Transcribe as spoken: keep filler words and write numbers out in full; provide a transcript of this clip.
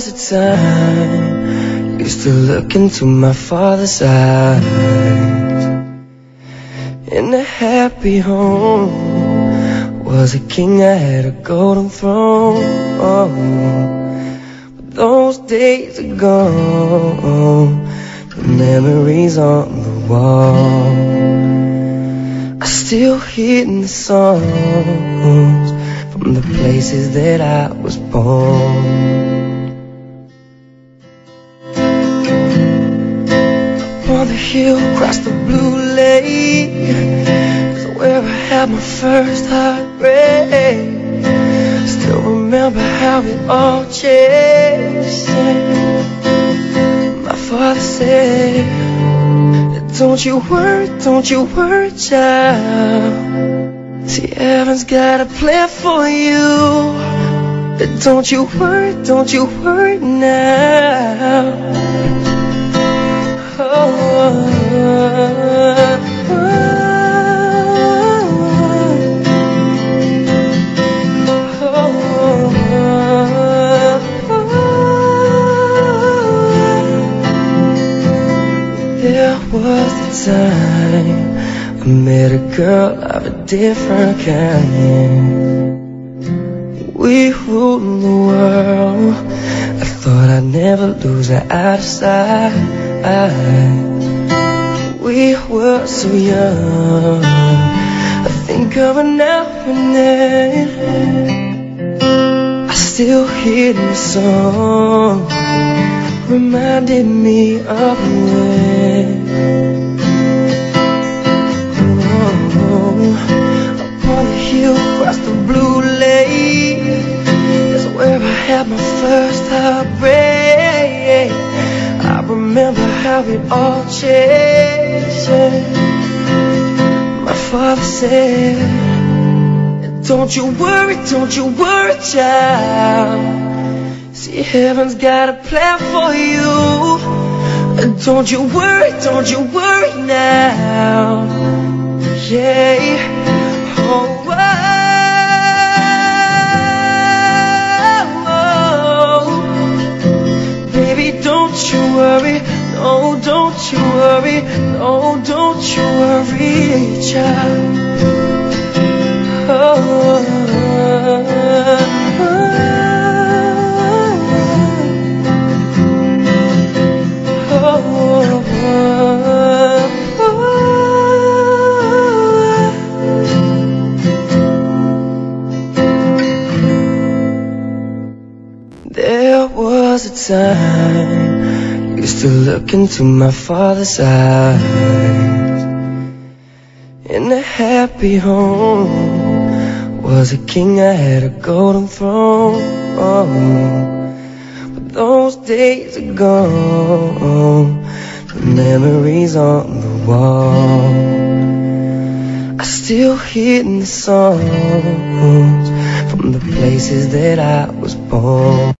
was a time used to look into my father's eyes. In a happy home was a king, I had a golden throne. But those days are gone, the memories on the wall are still hitting the songs from the places that I was born. On the hill across the blue lake is where I had my first heartbreak. Still remember how it all changed. My father said, don't you worry, don't you worry, child. See, heaven's got a plan for you. Don't you worry, don't you worry now. Oh, oh, oh, oh. There was the time I met a girl of a different kind. We ruled the world. I thought I'd never lose her out of sight. We were so young, I think of her now and then. I still hear the song, reminded me of when. Upon the hill across the blue lake is where I had my first heartbreak. I remember how it all changed. My father said, don't you worry, don't you worry, child. See, heaven's got a plan for you. Don't you worry, don't you worry now. Yeah, oh, oh, oh. Baby, don't you worry, no, don't you worry, no, don't you worry, child. Oh, oh, oh, oh, oh. There was a time used to look into my father's eyes. In a happy home was a king, I had a golden throne. But those days are gone, the memories on the wall are still hitting the songs from the places that I was born.